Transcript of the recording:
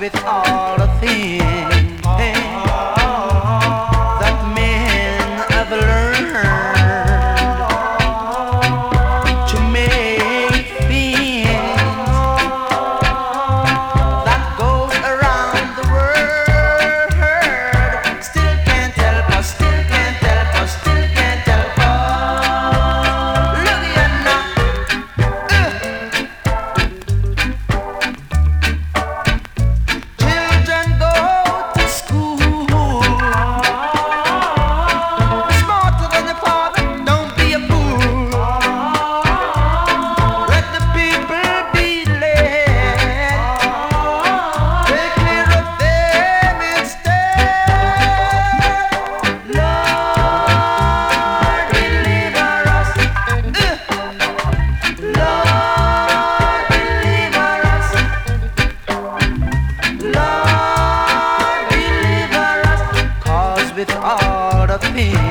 with all the things that men have learned to make things that goes around the world still can't help us, still can't help us, still can't help us. Look at now. Children go to school. Smarter than your father, don't be a fool. Let the people be led. Take care of them instead. Lord, deliver us. Lord, deliver us. Lord, deliver us. 'Cause with all the things